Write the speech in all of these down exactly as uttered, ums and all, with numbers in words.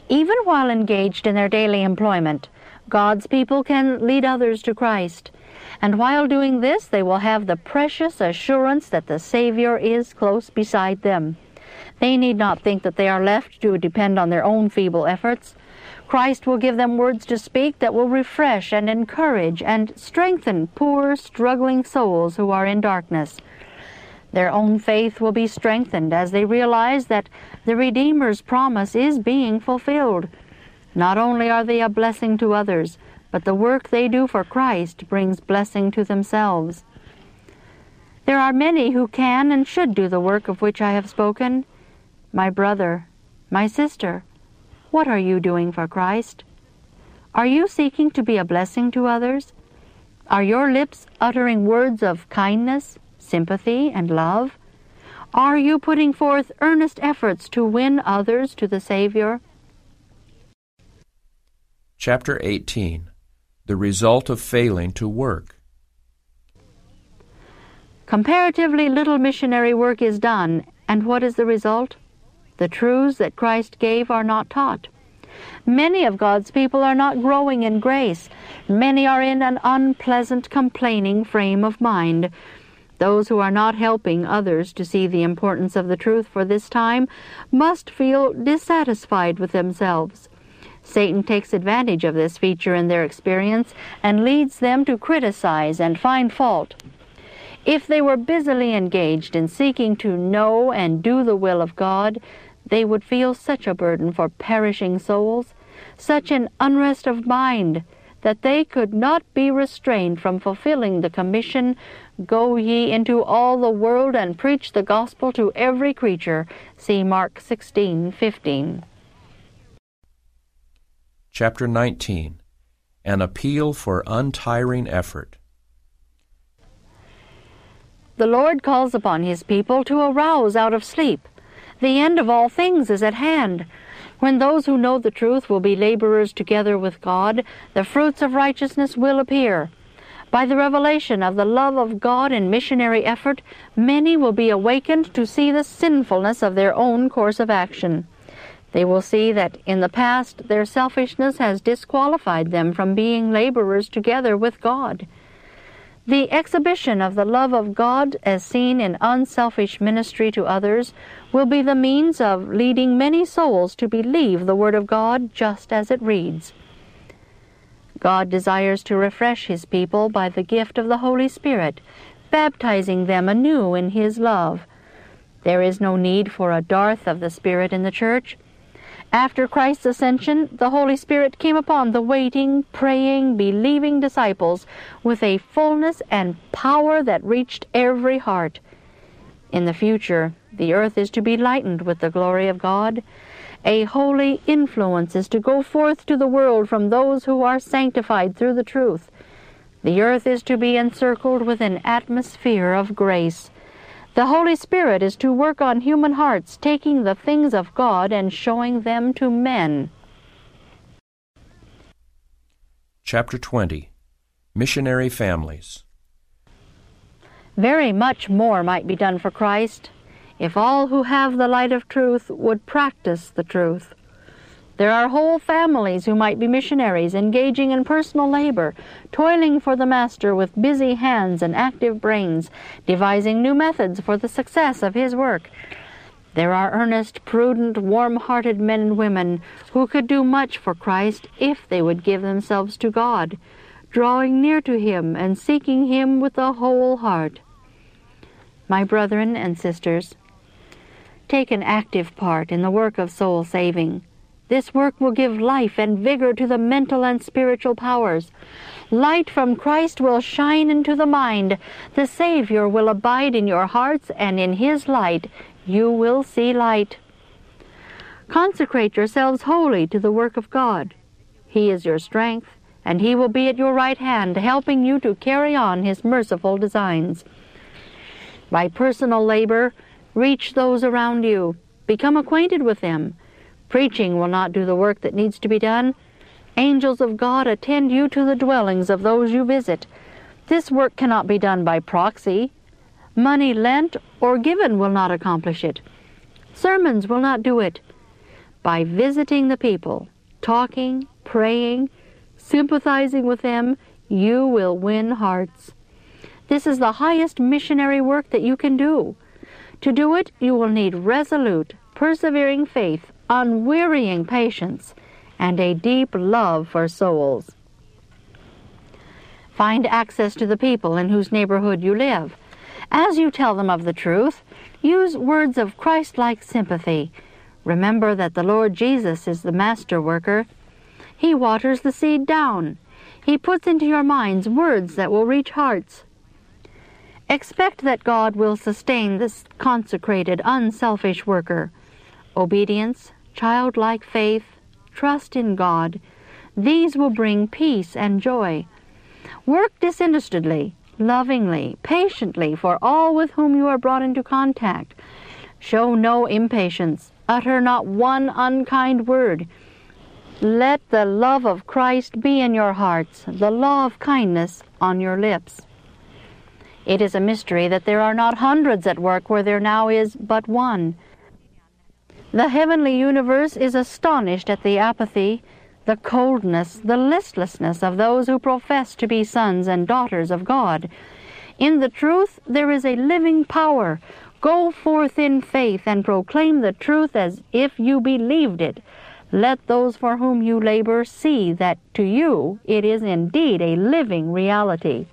Even while engaged in their daily employment, God's people can lead others to Christ. And while doing this, they will have the precious assurance that the Savior is close beside them. They need not think that they are left to depend on their own feeble efforts. Christ will give them words to speak that will refresh and encourage and strengthen poor, struggling souls who are in darkness. Their own faith will be strengthened as they realize that the Redeemer's promise is being fulfilled. Not only are they a blessing to others, but the work they do for Christ brings blessing to themselves. There are many who can and should do the work of which I have spoken. My brother, my sister, what are you doing for Christ? Are you seeking to be a blessing to others? Are your lips uttering words of kindness, sympathy, and love? Are you putting forth earnest efforts to win others to the Savior? Chapter eighteen. The result of failing to work. Comparatively little missionary work is done, and what is the result? The truths that Christ gave are not taught. Many of God's people are not growing in grace. Many are in an unpleasant, complaining frame of mind. Those who are not helping others to see the importance of the truth for this time must feel dissatisfied with themselves. Satan takes advantage of this feature in their experience and leads them to criticize and find fault. If they were busily engaged in seeking to know and do the will of God, they would feel such a burden for perishing souls, such an unrest of mind, that they could not be restrained from fulfilling the commission, "Go ye into all the world and preach the gospel to every creature." See Mark sixteen fifteen. Chapter nineteen. An appeal for untiring effort. The Lord calls upon His people to arouse out of sleep. The end of all things is at hand. When those who know the truth will be laborers together with God, the fruits of righteousness will appear. By the revelation of the love of God in missionary effort, many will be awakened to see the sinfulness of their own course of action. They will see that in the past their selfishness has disqualified them from being laborers together with God. The exhibition of the love of God as seen in unselfish ministry to others will be the means of leading many souls to believe the Word of God just as it reads. God desires to refresh His people by the gift of the Holy Spirit, baptizing them anew in His love. There is no need for a dearth of the Spirit in the church. After Christ's ascension, the Holy Spirit came upon the waiting, praying, believing disciples with a fullness and power that reached every heart. In the future, the earth is to be lightened with the glory of God. A holy influence is to go forth to the world from those who are sanctified through the truth. The earth is to be encircled with an atmosphere of grace. The Holy Spirit is to work on human hearts, taking the things of God and showing them to men. Chapter twenty. Missionary Families. Very much more might be done for Christ if all who have the light of truth would practice the truth. There are whole families who might be missionaries, engaging in personal labor, toiling for the Master with busy hands and active brains, devising new methods for the success of His work. There are earnest, prudent, warm-hearted men and women who could do much for Christ if they would give themselves to God, drawing near to Him and seeking Him with a whole heart. My brethren and sisters, take an active part in the work of soul saving. This work will give life and vigor to the mental and spiritual powers. Light from Christ will shine into the mind. The Savior will abide in your hearts, and in His light you will see light. Consecrate yourselves wholly to the work of God. He is your strength, and He will be at your right hand, helping you to carry on His merciful designs. By personal labor, reach those around you. Become acquainted with them. Preaching will not do the work that needs to be done. Angels of God attend you to the dwellings of those you visit. This work cannot be done by proxy. Money lent or given will not accomplish it. Sermons will not do it. By visiting the people, talking, praying, sympathizing with them, you will win hearts. This is the highest missionary work that you can do. To do it, you will need resolute, persevering faith, unwearying patience, and a deep love for souls. Find access to the people in whose neighborhood you live. As you tell them of the truth, use words of Christ-like sympathy. Remember that the Lord Jesus is the master worker. He waters the seed down. He puts into your minds words that will reach hearts. Expect that God will sustain this consecrated, unselfish worker. Obedience, childlike faith, trust in God, these will bring peace and joy. Work disinterestedly, lovingly, patiently for all with whom you are brought into contact. Show no impatience. Utter not one unkind word. Let the love of Christ be in your hearts, the law of kindness on your lips. It is a mystery that there are not hundreds at work where there now is but one. The heavenly universe is astonished at the apathy, the coldness, the listlessness of those who profess to be sons and daughters of God. In the truth there is a living power. Go forth in faith and proclaim the truth as if you believed it. Let those for whom you labor see that to you it is indeed a living reality.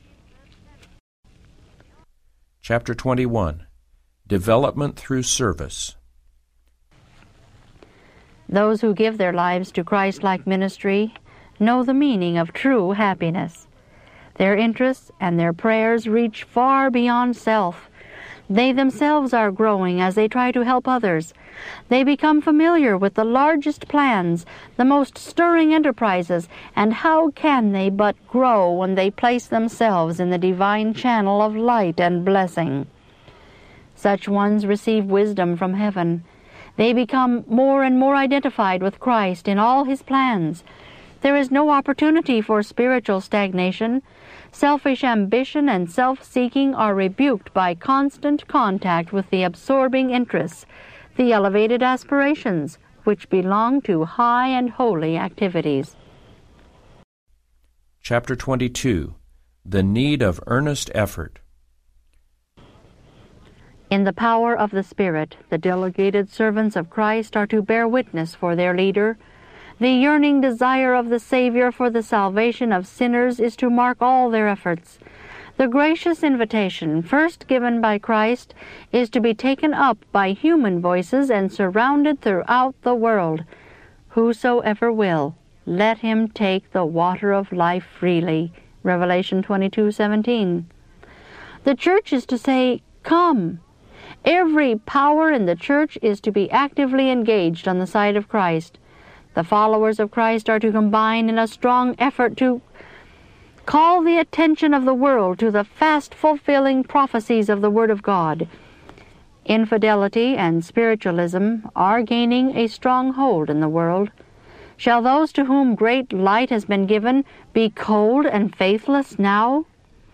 Chapter twenty-one. Development through Service. Those who give their lives to Christ-like ministry know the meaning of true happiness. Their interests and their prayers reach far beyond self. They themselves are growing as they try to help others. They become familiar with the largest plans, the most stirring enterprises, and how can they but grow when they place themselves in the divine channel of light and blessing? Such ones receive wisdom from heaven. They become more and more identified with Christ in all His plans. There is no opportunity for spiritual stagnation. Selfish ambition and self-seeking are rebuked by constant contact with the absorbing interests, the elevated aspirations, which belong to high and holy activities. Chapter twenty-two. The Need of Earnest Effort. In the power of the Spirit, the delegated servants of Christ are to bear witness for their leader. The yearning desire of the Savior for the salvation of sinners is to mark all their efforts. The gracious invitation, first given by Christ, is to be taken up by human voices and surrounded throughout the world. Whosoever will, let him take the water of life freely. Revelation twenty-two seventeen. The church is to say, "Come." Every power in the church is to be actively engaged on the side of Christ. The followers of Christ are to combine in a strong effort to call the attention of the world to the fast-fulfilling prophecies of the Word of God. Infidelity and spiritualism are gaining a strong hold in the world. Shall those to whom great light has been given be cold and faithless now?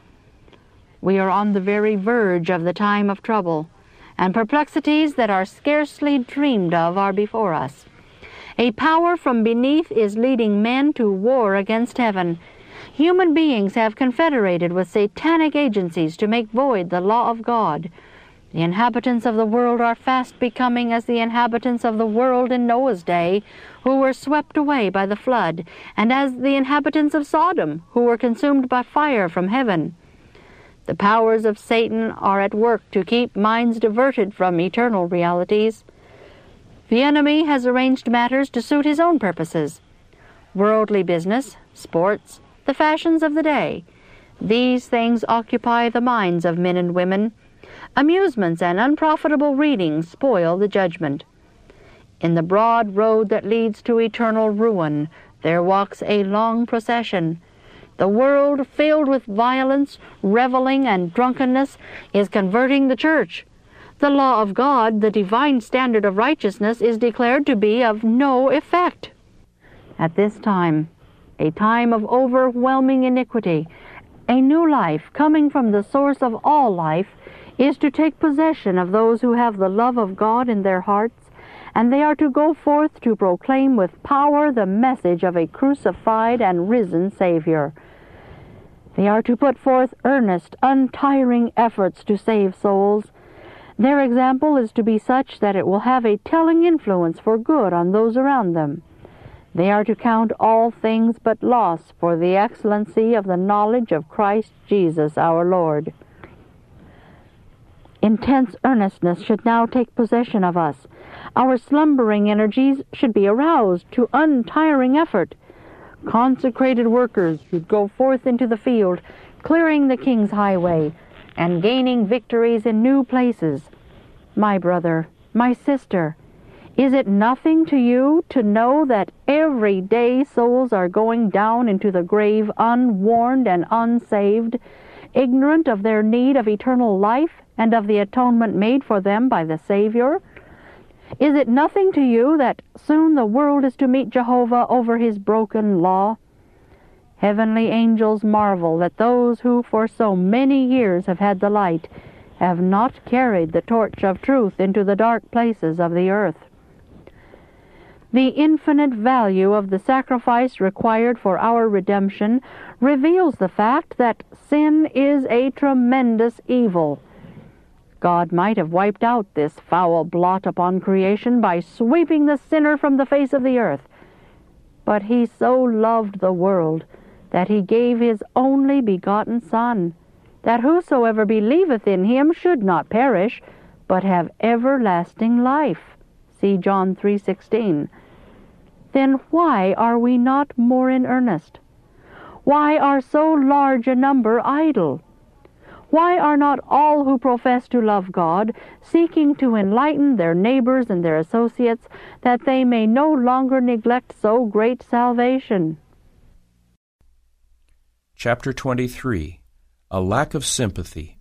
We are on the very verge of the time of trouble, and perplexities that are scarcely dreamed of are before us. A power from beneath is leading men to war against heaven. Human beings have confederated with satanic agencies to make void the law of God. The inhabitants of the world are fast becoming as the inhabitants of the world in Noah's day, who were swept away by the flood, and as the inhabitants of Sodom, who were consumed by fire from heaven. The powers of Satan are at work to keep minds diverted from eternal realities. The enemy has arranged matters to suit his own purposes. Worldly business, sports, the fashions of the day, these things occupy the minds of men and women. Amusements and unprofitable reading spoil the judgment. In the broad road that leads to eternal ruin, there walks a long procession. The world, filled with violence, reveling, and drunkenness, is converting the church. The law of God, the divine standard of righteousness, is declared to be of no effect. At this time, a time of overwhelming iniquity, a new life coming from the source of all life is to take possession of those who have the love of God in their hearts and they are to go forth to proclaim with power the message of a crucified and risen Savior. They are to put forth earnest, untiring efforts to save souls. Their example is to be such that it will have a telling influence for good on those around them. They are to count all things but loss for the excellency of the knowledge of Christ Jesus our Lord. Intense earnestness should now take possession of us. Our slumbering energies should be aroused to untiring effort. Consecrated workers should go forth into the field, clearing the King's highway, and gaining victories in new places. My brother, my sister, is it nothing to you to know that every day souls are going down into the grave unwarned and unsaved, ignorant of their need of eternal life and of the atonement made for them by the Savior? Is it nothing to you that soon the world is to meet Jehovah over his broken law? Heavenly angels marvel that those who for so many years have had the light have not carried the torch of truth into the dark places of the earth. The infinite value of the sacrifice required for our redemption reveals the fact that sin is a tremendous evil. God might have wiped out this foul blot upon creation by sweeping the sinner from the face of the earth. But he so loved the world that he gave his only begotten Son, that whosoever believeth in him should not perish, but have everlasting life. See John three sixteen. Then why are we not more in earnest? Why are so large a number idle? Why are not all who profess to love God seeking to enlighten their neighbors and their associates, that they may no longer neglect so great salvation? Chapter twenty-three. A Lack of Sympathy.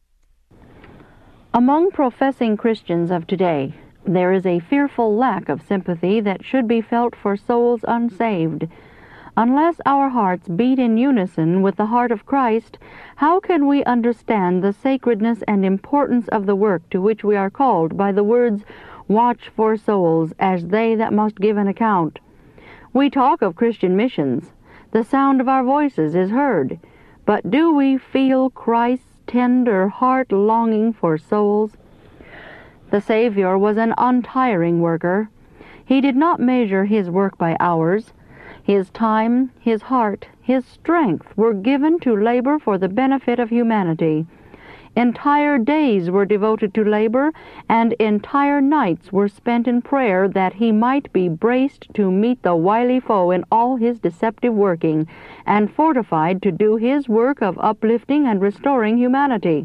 Among professing Christians of today, there is a fearful lack of sympathy that should be felt for souls unsaved. Unless our hearts beat in unison with the heart of Christ, how can we understand the sacredness and importance of the work to which we are called by the words, "Watch for souls, as they that must give an account"? We talk of Christian missions. The sound of our voices is heard. But do we feel Christ's tender heart longing for souls? The Savior was an untiring worker. He did not measure his work by hours. His time, his heart, his strength were given to labor for the benefit of humanity. Entire days were devoted to labor, and entire nights were spent in prayer that he might be braced to meet the wily foe in all his deceptive working, and fortified to do his work of uplifting and restoring humanity.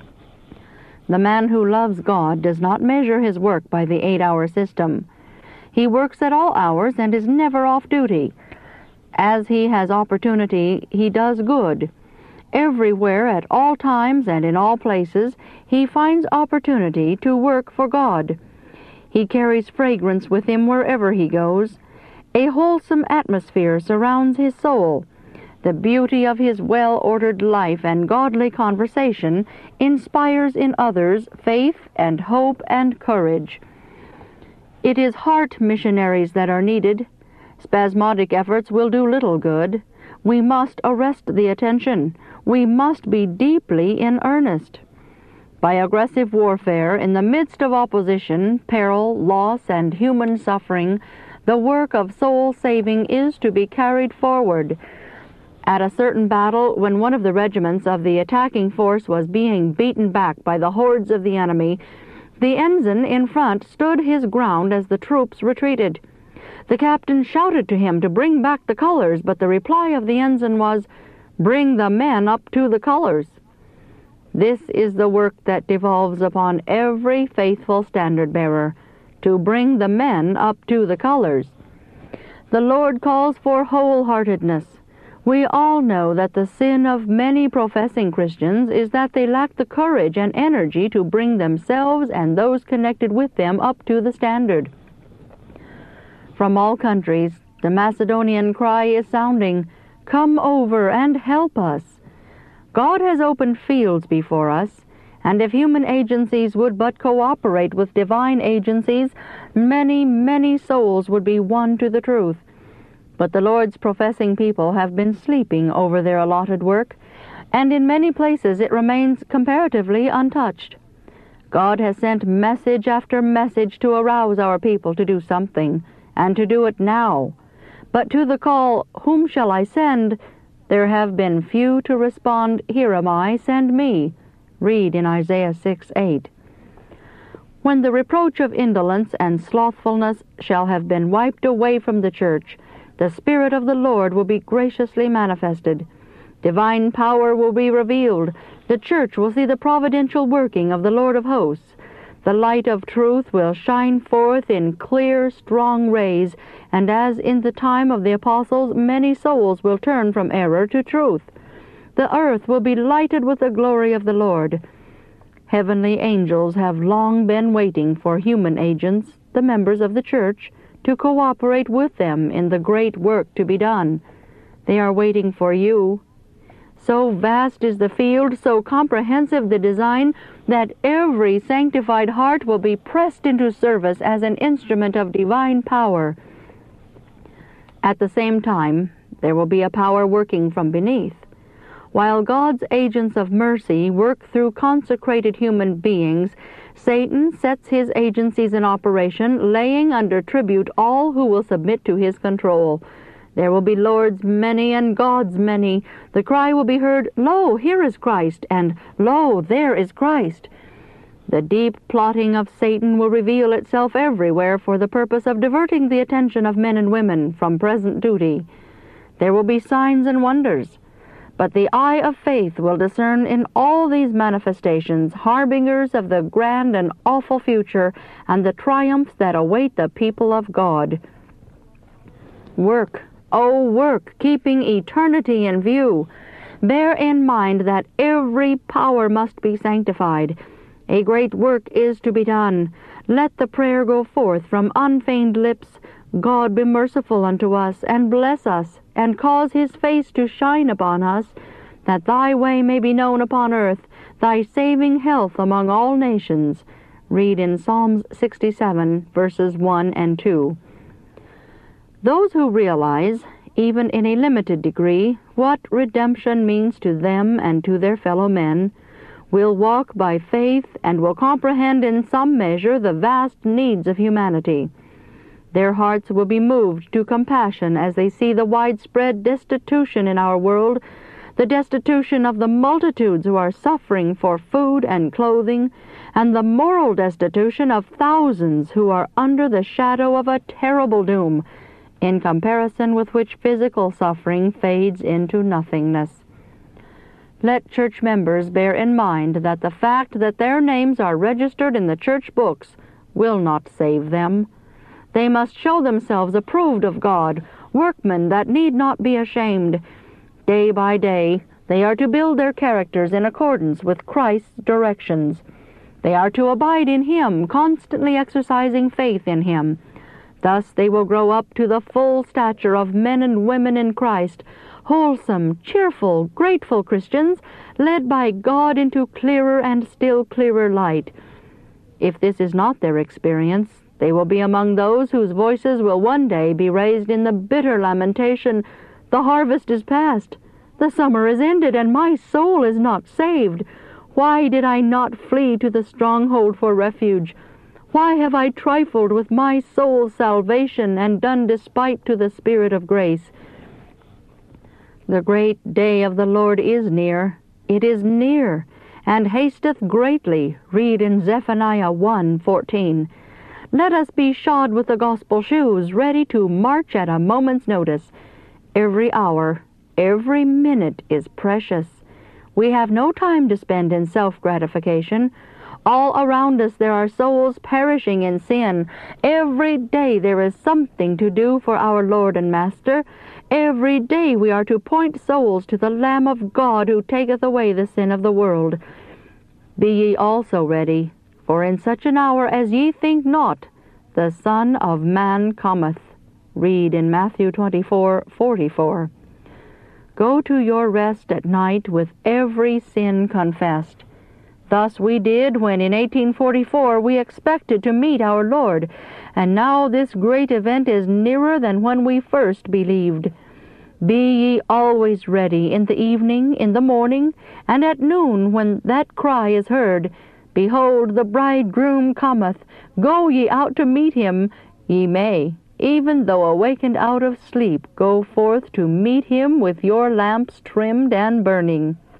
The man who loves God does not measure his work by the eight-hour system. He works at all hours and is never off duty. As he has opportunity, he does good. Everywhere, at all times and in all places, he finds opportunity to work for God. He carries fragrance with him wherever he goes. A wholesome atmosphere surrounds his soul. The beauty of his well-ordered life and godly conversation inspires in others faith and hope and courage. It is heart missionaries that are needed. Spasmodic efforts will do little good. We must arrest the attention. We must be deeply in earnest. By aggressive warfare, in the midst of opposition, peril, loss, and human suffering, the work of soul-saving is to be carried forward. At a certain battle, when one of the regiments of the attacking force was being beaten back by the hordes of the enemy, the ensign in front stood his ground as the troops retreated. The captain shouted to him to bring back the colors, but the reply of the ensign was, "Bring the men up to the colors." This is the work that devolves upon every faithful standard-bearer, to bring the men up to the colors. The Lord calls for wholeheartedness. We all know that the sin of many professing Christians is that they lack the courage and energy to bring themselves and those connected with them up to the standard. From all countries, the Macedonian cry is sounding, "Come over and help us." God has opened fields before us, And if human agencies would but cooperate with divine agencies, many, many souls would be won to the truth. But the Lord's professing people have been sleeping over their allotted work, and in many places it remains comparatively untouched. God has sent message after message to arouse our people to do something, and to do it now. But to the call, "Whom shall I send?" there have been few to respond, "Here am I, send me." Read in Isaiah six eight. When the reproach of indolence and slothfulness shall have been wiped away from the church, the Spirit of the Lord will be graciously manifested. Divine power will be revealed. The church will see the providential working of the Lord of hosts. The light of truth will shine forth in clear, strong rays, and as in the time of the apostles, many souls will turn from error to truth. The earth will be lighted with the glory of the Lord. Heavenly angels have long been waiting for human agents, the members of the church, to cooperate with them in the great work to be done. They are waiting for you. So vast is the field, so comprehensive the design, that every sanctified heart will be pressed into service as an instrument of divine power. At the same time, there will be a power working from beneath. While God's agents of mercy work through consecrated human beings, Satan sets his agencies in operation, laying under tribute all who will submit to his control. There will be lords many and gods many. The cry will be heard, "Lo, here is Christ," and "Lo, there is Christ." The deep plotting of Satan will reveal itself everywhere for the purpose of diverting the attention of men and women from present duty. There will be signs and wonders. But the eye of faith will discern in all these manifestations harbingers of the grand and awful future and the triumphs that await the people of God. Work, oh work, keeping eternity in view. Bear in mind that every power must be sanctified. A great work is to be done. Let the prayer go forth from unfeigned lips, "God be merciful unto us, and bless us, and cause his face to shine upon us, that thy way may be known upon earth, thy saving health among all nations." Read in Psalms sixty-seven, verses one and two. Those who realize, even in a limited degree, what redemption means to them and to their fellow men, will walk by faith and will comprehend in some measure the vast needs of humanity. Their hearts will be moved to compassion as they see the widespread destitution in our world, the destitution of the multitudes who are suffering for food and clothing, and the moral destitution of thousands who are under the shadow of a terrible doom, in comparison with which physical suffering fades into nothingness. Let church members bear in mind that the fact that their names are registered in the church books will not save them. They must show themselves approved of God, workmen that need not be ashamed. Day by day, they are to build their characters in accordance with Christ's directions. They are to abide in Him, constantly exercising faith in Him. Thus they will grow up to the full stature of men and women in Christ, wholesome, cheerful, grateful Christians, led by God into clearer and still clearer light. If this is not their experience, they will be among those whose voices will one day be raised in the bitter lamentation, "The harvest is past, the summer is ended, and my soul is not saved. Why did I not flee to the stronghold for refuge? Why have I trifled with my soul's salvation and done despite to the Spirit of grace?" The great day of the Lord is near. It is near, and hasteth greatly. Read in Zephaniah one fourteen. Let us be shod with the gospel shoes, ready to march at a moment's notice. Every hour, every minute is precious. We have no time to spend in self-gratification. All around us there are souls perishing in sin. Every day there is something to do for our Lord and Master. Every day we are to point souls to the Lamb of God who taketh away the sin of the world. Be ye also ready, for in such an hour as ye think not, the Son of Man cometh. Read in Matthew twenty-four forty-four. Go to your rest at night with every sin confessed. Thus we did when in eighteen forty-four we expected to meet our Lord, and now this great event is nearer than when we first believed. Be ye always ready in the evening, in the morning, and at noon when that cry is heard, Behold, the bridegroom cometh, go ye out to meet him. Ye may, even though awakened out of sleep, go forth to meet him with your lamps trimmed and burning.